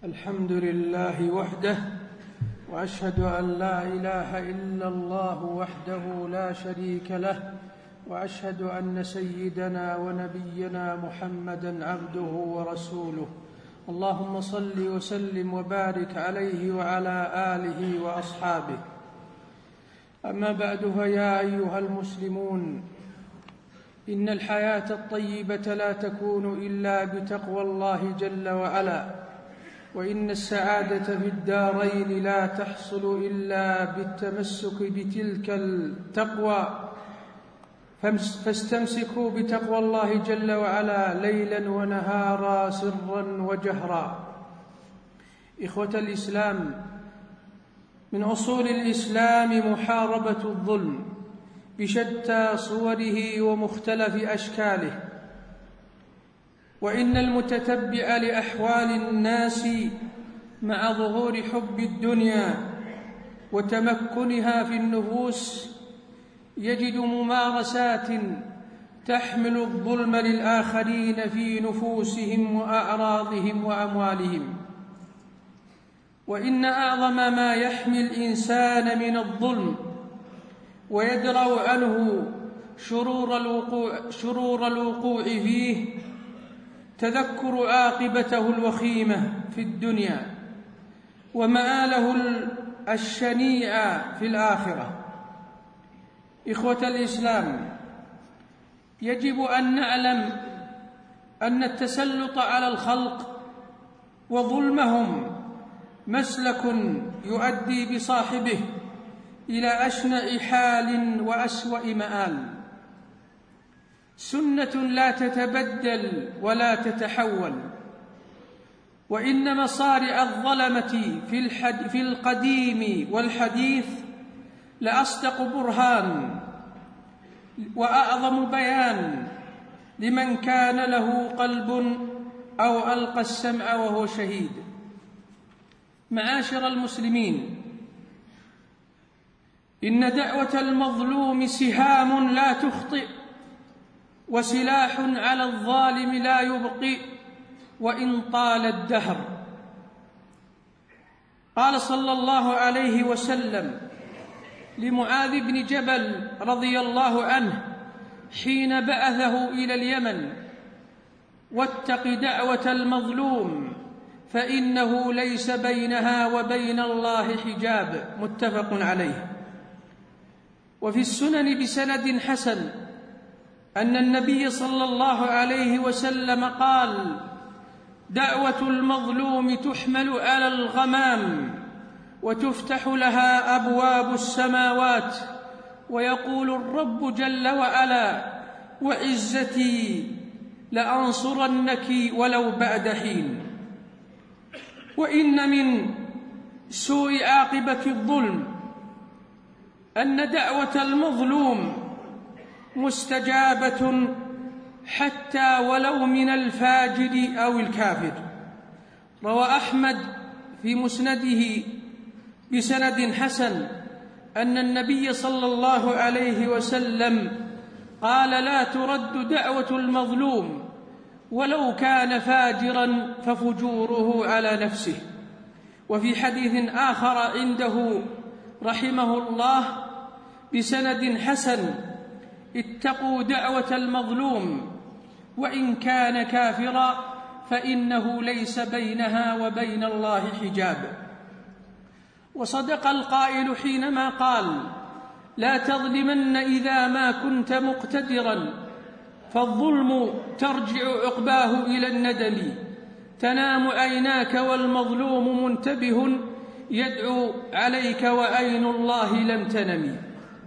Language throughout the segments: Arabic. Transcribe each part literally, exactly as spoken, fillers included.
الحمد لله وحده، وأشهد أن لا إله إلا الله وحده لا شريك له، وأشهد أن سيدنا ونبينا محمدًا عبده ورسوله. اللهم صل وسلم وبارك عليه وعلى آله وأصحابه. أما بعد، فيا أيها المسلمون، إن الحياة الطيبة لا تكون إلا بتقوى الله جل وعلا، وإن السعادة في الدارين لا تحصل إلا بالتمسك بتلك التقوى، فاستمسكوا بتقوى الله جل وعلا ليلا ونهارا، سرا وجهرا. إخوة الإسلام، من أصول الإسلام محاربة الظلم بشتى صوره ومختلف أشكاله، وإن المتتبع لأحوال الناس مع ظهور حب الدنيا وتمكنها في النفوس يجد ممارسات تحمل الظلم للآخرين في نفوسهم وأعراضهم وأموالهم. وإن أعظم ما يحمي الإنسان من الظلم ويدرأ عنه شرور الوقوع, شرور الوقوع فيه تذكر عاقبته الوخيمة في الدنيا ومآله الشنيع في الآخرة. إخوة الإسلام، يجب أن نعلم أن التسلط على الخلق وظلمهم مسلك يؤدي بصاحبه إلى أشنع حال وأسوأ مآل، سنة لا تتبدل ولا تتحول. وإن مصارع الظلمة في, في القديم والحديث لأصدق برهان وأعظم بيان لمن كان له قلب أو ألقى السمع وهو شهيد. معاشر المسلمين، إن دعوة المظلوم سهام لا تخطئ، وسلاح على الظالم لا يبقي وإن طال الدهر. قال صلى الله عليه وسلم لمعاذ بن جبل رضي الله عنه حين بعثه إلى اليمن: واتق دعوة المظلوم فإنه ليس بينها وبين الله حجاب. متفق عليه. وفي السنن بسند حسن أن النبي صلى الله عليه وسلم قال: دعوة المظلوم تحمل على الغمام وتفتح لها أبواب السماوات، ويقول الرب جل وعلا: وعزتي لأنصرنك ولو بعد حين. وإن من سوء عاقبة الظلم أن دعوة المظلوم مستجابة حتى ولو من الفاجر أو الكافر. روى أحمد في مسنده بسند حسن أن النبي صلى الله عليه وسلم قال: لا ترد دعوة المظلوم ولو كان فاجرا ففجوره على نفسه. وفي حديث آخر عنده رحمه الله بسند حسن: اتقوا دعوة المظلوم وإن كان كافرا فإنه ليس بينها وبين الله حجاب. وصدق القائل حينما قال: لا تظلمن إذا ما كنت مقتدرا، فالظلم ترجع عقباه إلى الندم، تنام عيناك والمظلوم منتبه يدعو عليك وعين الله لم تنم.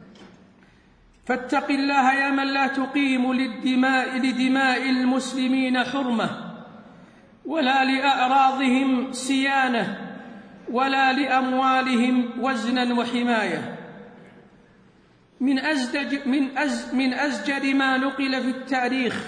فاتق الله يا من لا تقيم للدماء لدماء المسلمين حرمة، ولا لأعراضهم صيانة، ولا لأموالهم وزنا وحماية. من أزدج من أز من أزجر ما نقل في التاريخ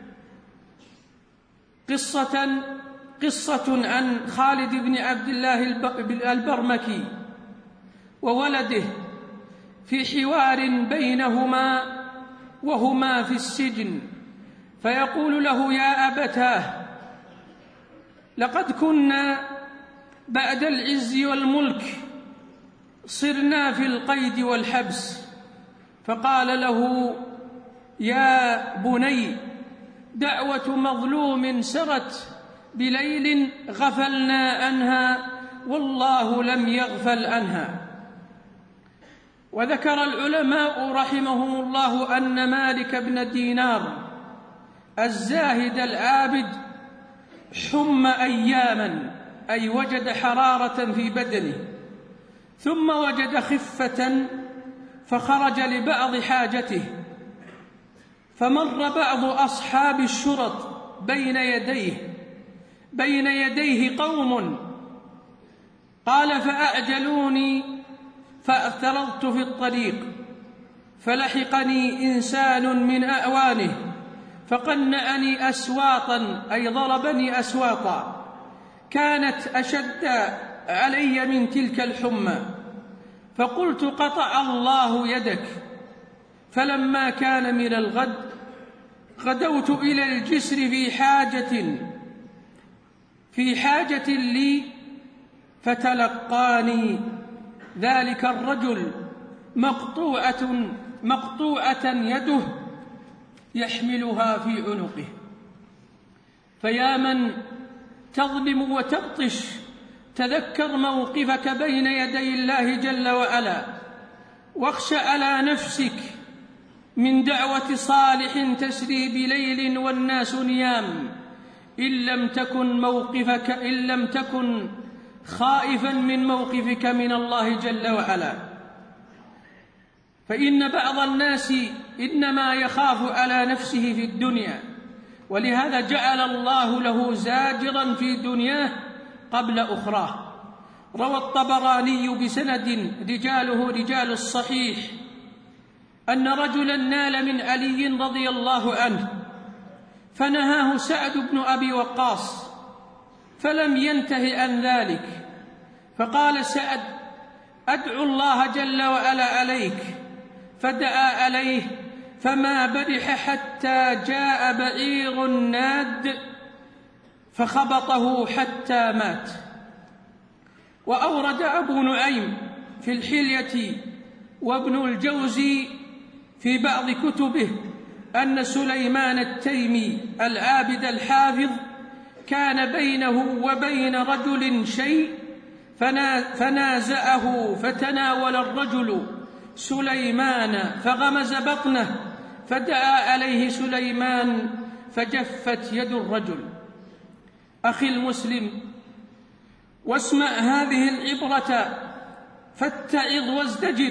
قصة قصة عن خالد بن عبد الله البرمكي وولده في حوار بينهما وهما في السجن، فيقول له: يا أبتاه، لقد كنا بعد العز والملك صرنا في القيد والحبس. فقال له: يا بني، دعوة مظلوم سرت بليل غفلنا عنها والله لم يغفل عنها. وذكر العلماء رحمهم الله أن مالك بن دينار الزاهد العابد حم أياما، أي وجد حرارة في بدنه، ثم وجد خفة فخرج لبعض حاجته، فمر بعض أصحاب الشرط بين يديه بين يديه قوم، قال: فأعجلوني فاعترضت في الطريق، فلحقني إنسان من أعوانه فقنعني أسواطا، أي ضربني أسواطا كانت أشد علي من تلك الحمى، فقلت: قطع الله يدك. فلما كان من الغد غدوت إلى الجسر في حاجة في حاجة لي، فتلقاني ذلك الرجل مقطوعة مقطوعة يده يحملها في عنقه. فيا من تظلم وتبطش، تذكر موقفك بين يدي الله جل وعلا، واخش على نفسك من دعوة صالح تسري بليل والناس نيام، إن لم تكن موقفك إن لم تكن خائفا من موقفك من الله جل وعلا. فإن بعض الناس إنما يخاف على نفسه في الدنيا، ولهذا جعل الله له زاجرا في دنياه قبل أخراه. روى الطبراني بسند رجاله رجال الصحيح أن رجلا نال من علي رضي الله عنه فنهاه سعد بن أبي وقاص، فلم ينته عن ذلك، فقال سعد: أدعو الله جل وعلا عليك، فدعا عليه فما برح حتى جاء بعير ناد فخبطه حتى مات. وأورد أبو نعيم في الحلية وابن الجوزي في بعض كتبه أن سليمان التيمي العابد الحافظ كان بينه وبين رجل شيء فنازعه، فتناول الرجل سليمان فغمز بطنه، فدعا عليه سليمان فجفت يد الرجل. أخي المسلم، واسمع هذه العبرة فاتعظ وازدجر.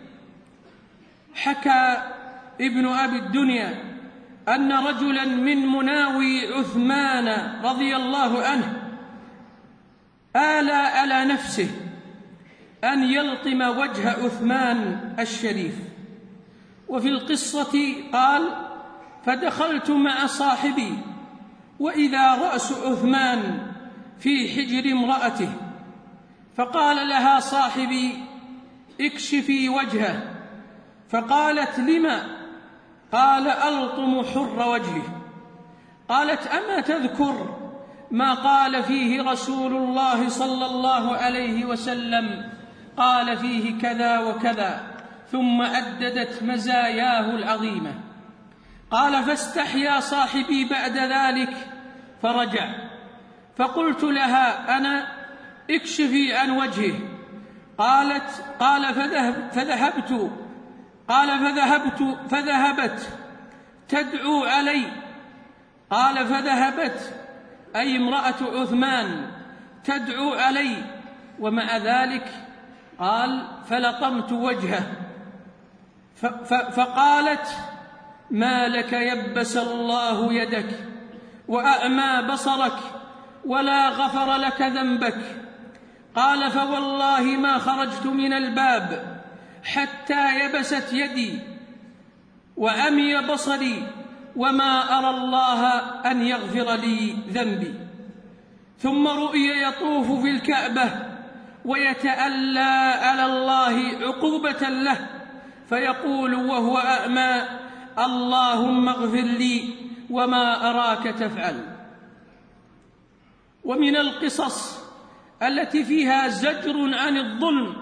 حكى ابن أبي الدنيا أن رجلا من مناوي عثمان رضي الله عنه آلى على نفسه أن يلطم وجه عثمان الشريف. وفي القصة قال: فدخلت مع صاحبي وإذا رأس عثمان في حجر امرأته، فقال لها صاحبي: اكشفي وجهه. فقالت: لما؟ قال: ألطم حر وجهه. قالت: أما تذكر ما قال فيه رسول الله صلى الله عليه وسلم؟ قال فيه كذا وكذا، ثم عددت مزاياه العظيمة. قال: فاستحيا صاحبي بعد ذلك فرجع، فقلت لها أنا: اكشفي عن وجهه. قالت قال فذهب فذهبت قال فذهبت فذهبت تدعو علي. قال: فذهبت أي امرأة عثمان تدعو علي، ومع ذلك قال: فلطمت وجهه. فقالت: ما لك يبس الله يدك وأعمى بصرك ولا غفر لك ذنبك. قال: فوالله ما خرجت من الباب حتى يبست يدي وعمي بصري وما أرى الله أن يغفر لي ذنبي. ثم رؤي يطوف في الكعبة ويتألى على الله عقوبة له، فيقول وهو أعمى: اللهم اغفر لي وما أراك تفعل. ومن القصص التي فيها زجر عن الظلم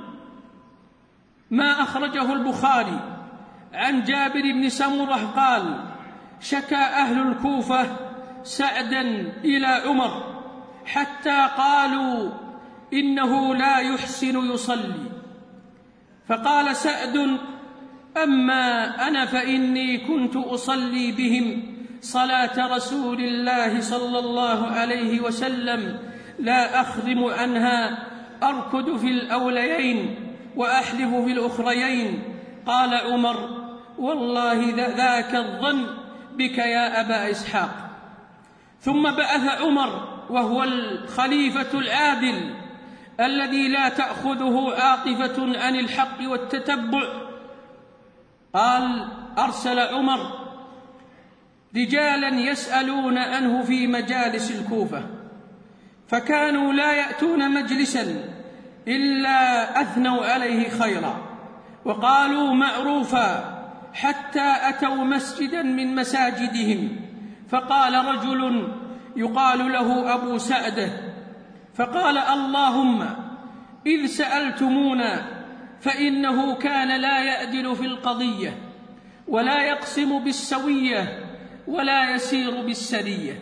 ما أخرجه البخاري عن جابر بن سمرة قال: شكى أهل الكوفة سعدا إلى عمر حتى قالوا إنه لا يحسن يصلي، فقال سعد: أما أنا فإني كنت أصلي بهم صلاة رسول الله صلى الله عليه وسلم لا أخدم عنها، أركض في الأوليين وأحلف في الأخريين. قال عمر: والله ذاك الظن بك يا أبا إسحاق. ثم بعث عمر وهو الخليفة العادل الذي لا تأخذه عاطفة عن الحق والتتبع، قال: أرسل عمر رجالا يسألون عنه في مجالس الكوفة، فكانوا لا يأتون مجلسا إلا أثنوا عليه خيرا وقالوا معروفا، حتى أتوا مسجدا من مساجدهم، فقال رجل يقال له أبو سعدة، فقال: اللهم إذ سألتمونا فإنه كان لا يعدل في القضية ولا يقسم بالسوية ولا يسير بالسرية.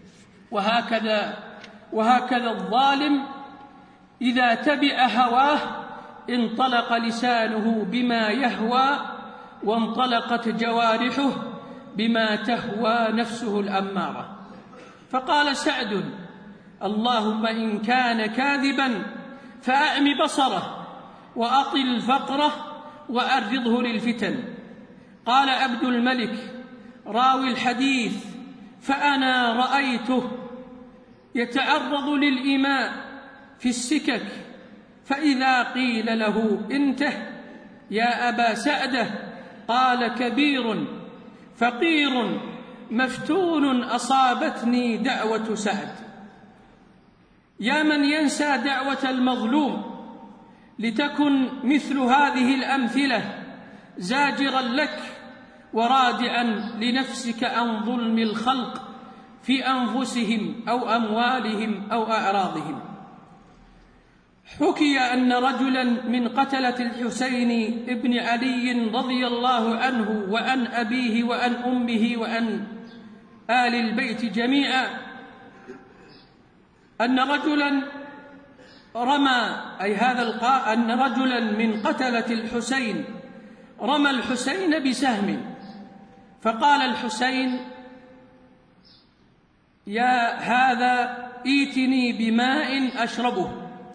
وهكذا وهكذا الظالم إذا تبع هواه انطلق لسانه بما يهوى وانطلقت جوارحه بما تهوى نفسه الأمارة. فقال سعد: اللهم إن كان كاذبا فأعم بصره وأطل فقره وأعرضه للفتن. قال عبد الملك راوي الحديث: فأنا رأيته يتعرض للإماء في السكك، فإذا قيل له: انته يا أبا سعدة، قال: كبير فقير مفتون أصابتني دعوة سعد. يا من ينسى دعوة المظلوم، لتكن مثل هذه الأمثلة زاجرا لك ورادعا لنفسك عن ظلم الخلق في أنفسهم أو أموالهم أو أعراضهم. حكي أن رجلا من قتلة الحسين ابن علي رضي الله عنه وعن أبيه وعن أمه وعن آل البيت جميعا أن رجلا رمى أي هذا القاء أن رجلا من قتلة الحسين رمى الحسين بسهم، فقال الحسين: يا هذا ائتني بماء أشربه.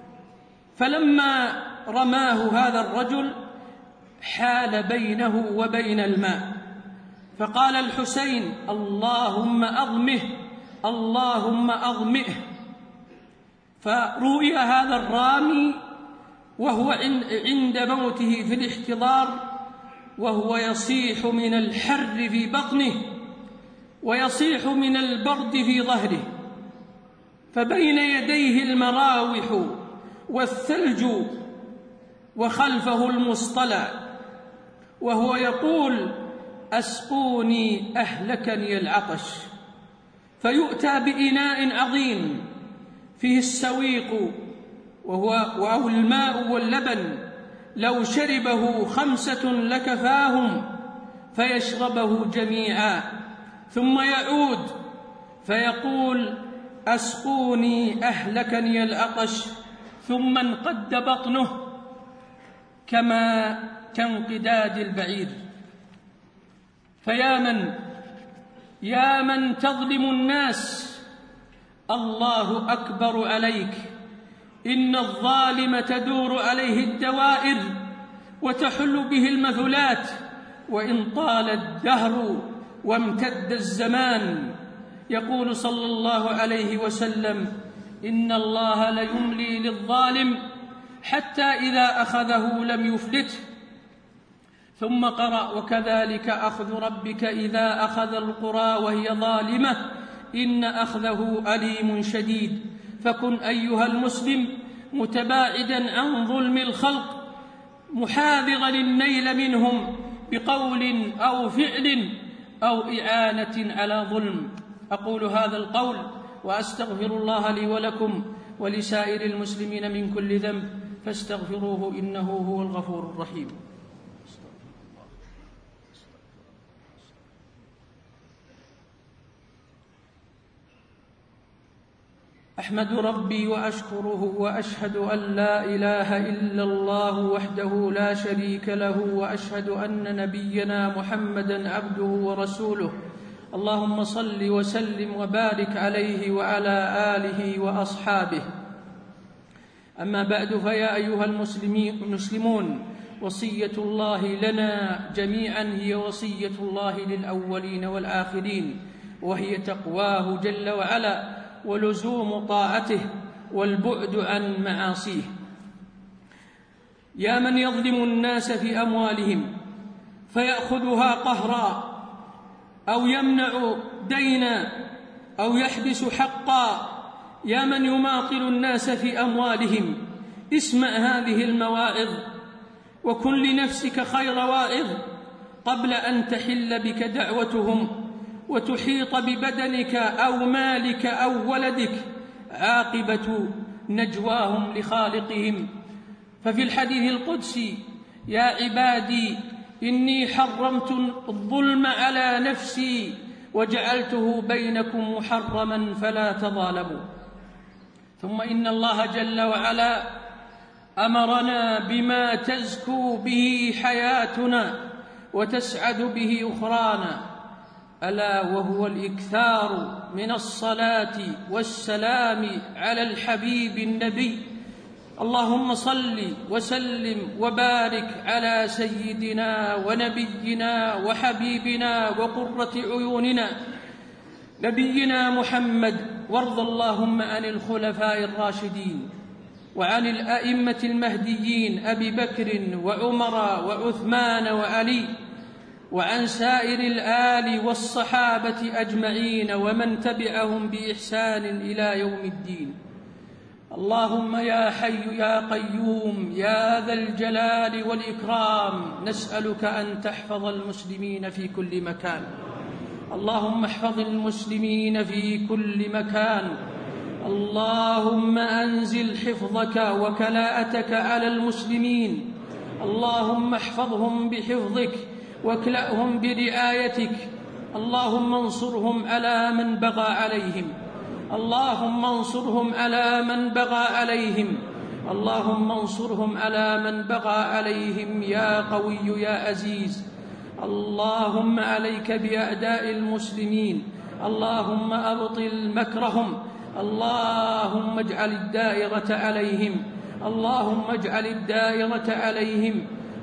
فلما رماه هذا الرجل حال بينه وبين الماء، فقال الحسين: اللهم أظمه اللهم أظمئه. فرؤي هذا الرامي وهو عند موته في الاحتضار وهو يصيح من الحر في بطنه ويصيح من البرد في ظهره، فبين يديه المراوح والثلج وخلفه المصطلع، وهو يقول: أسقوني أهلكني العطش. فيؤتى بإناء عظيم فيه السويق وهو أو الماء واللبن، لو شربه خمسة لكفاهم، فيشربه جميعا، ثم يعود فيقول: أسقوني أهلكني العطش، ثم انقد بطنه كما كانقداد البعير. فيا من يا من تظلم الناس، الله أكبر عليك، إن الظالم تدور عليه الدوائر وتحل به المثلات، وإن طال الدهر وامتد الزمان. يقول صلى الله عليه وسلم: إن الله ليملي للظالم حتى إذا أخذه لم يفلته. ثم قرأ: وكذلك أخذ ربك إذا أخذ القرى وهي ظالمة إن أخذه أليم شديد. فكن أيها المسلم متباعدا عن ظلم الخلق، محاذرا النيل منهم بقول أو فعل أو إعانة على ظلم. أقول هذا القول وأستغفر الله لي ولكم، ولسائر المسلمين من كل ذنب فاستغفروه إنه هو الغفور الرحيم. أحمد ربي وأشكره وأشهد أن لا إله إلا الله وحده لا شريك له، وأشهد أن نبينا محمدًا عبده ورسوله. اللهم صل وسلم وبارك عليه وعلى آله وأصحابه. أما بعد، فيا أيها المسلمون، وصية الله لنا جميعا هي وصية الله للأولين والآخرين، وهي تقواه جل وعلا ولزوم طاعته والبعد عن معاصيه. يا من يظلم الناس في أموالهم فيأخذها قهرا، أو يمنع دينا، أو يحبس حقا، يا من يماطل الناس في أموالهم، اسمع هذه المواعظ وكن لنفسك خير واعظ قبل أن تحل بك دعوتهم وتحيط ببدنك أو مالك أو ولدك عاقبة نجواهم لخالقهم. ففي الحديث القدسي: يا عبادي إني حرمت الظلم على نفسي وجعلته بينكم محرما فلا تظالموا. ثم إن الله جل وعلا أمرنا بما تزكو به حياتنا وتسعد به أخرانا، ألا وهو الإكثار من الصلاة والسلام على الحبيب النبي. اللهم صل وسلم وبارك على سيدنا ونبينا وحبيبنا وقرة عيوننا نبينا محمد، وارض اللهم عن الخلفاء الراشدين وعن الأئمة المهديين أبي بكر وعمر وعثمان وعلي، وعن سائر الآل والصحابة أجمعين ومن تبعهم بإحسان إلى يوم الدين. اللهم يا حي يا قيوم يا ذا الجلال والإكرام، نسألك أن تحفظ المسلمين في كل مكان. اللهم احفظ المسلمين في كل مكان. اللهم أنزل حفظك وكلاءتك على المسلمين. اللهم احفظهم بحفظك واكلأهم برعايتك. اللهم انصرهم على من بغى عليهم. اللهم انصرهم على من بغى عليهم. اللهم انصرهم على من بغى عليهم يا قوي يا عزيز. اللهم عليك بأعداء المسلمين. اللهم أبطل مكرهم. اللهم اجعل الدائرة عليهم. اللهم اجعل الدائرة عليهم.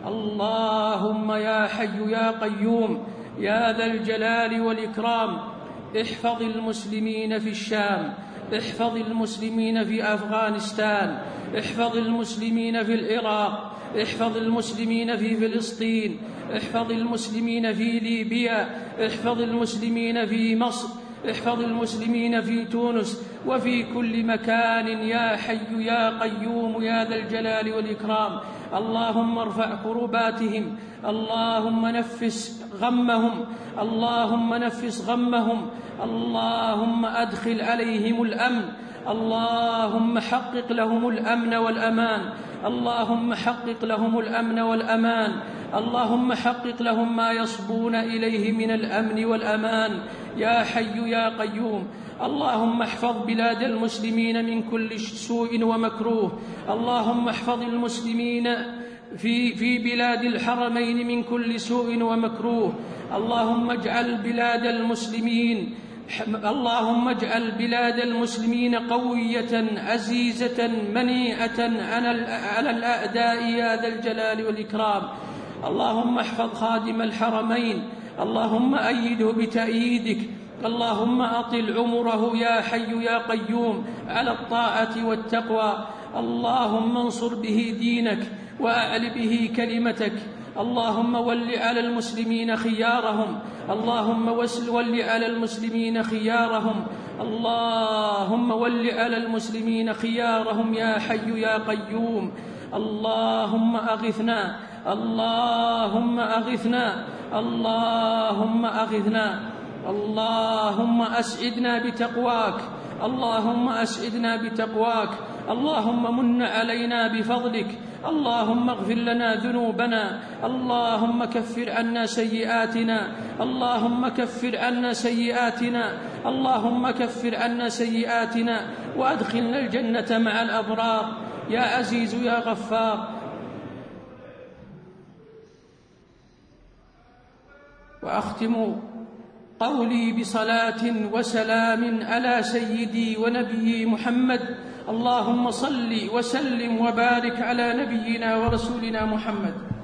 اللهم يا حي يا قيوم يا ذا الجلال والإكرام، احفظ المسلمين في الشام، احفظ المسلمين في أفغانستان، احفظ المسلمين في العراق، احفظ المسلمين في فلسطين، احفظ المسلمين في ليبيا، احفظ المسلمين في مصر، احفظ المسلمين في تونس وفي كل مكان يا حي يا قيوم يا ذا الجلال والإكرام. اللهم ارفع كرباتهم. اللهم نفس غمهم. اللهم نفس غمهم. اللهم أدخل عليهم الأمن. اللهم حقق لهم الأمن والأمان. اللهم حقق لهم الأمن والأمان. اللهم حقق لهم ما يصبون إليه من الأمن والأمان يا حي يا قيوم. اللهم احفظ بلاد المسلمين من كل سوء ومكروه. اللهم احفظ المسلمين في في بلاد الحرمين من كل سوء ومكروه. اللهم اجعل بلاد المسلمين اللهم اجعل بلاد المسلمين قوية عزيزة منيعة على الأعداء يا ذا الجلال والإكرام. اللهم احفظ خادم الحرمين. اللهم أيده بتأييدك. اللهم أطل عمره يا حي يا قيوم على الطاعة والتقوى. اللهم انصر به دينك وأعل به كلمتك. اللهم ول على المسلمين خيارهم. اللهم ول على المسلمين خيارهم. اللهم ول على المسلمين خيارهم يا حي يا قيوم. اللهم أغثنا. اللهم أغثنا. اللهم أغثنا. اللهم أسعدنا بتقواك. اللهم أسعدنا بتقواك، اللهم من علينا بفضلك، اللهم اغفر لنا ذنوبنا، اللهم كفر عنا سيئاتنا، اللهم كفر عنا سيئاتنا، اللهم كفر عنا سيئاتنا وأدخلنا الجنة مع الأبرار يا عزيز يا غفار. وأختم قولي بصلاة وسلام على سيدي ونبي محمد، اللهم صل وسلم وبارك على نبينا ورسولنا محمد.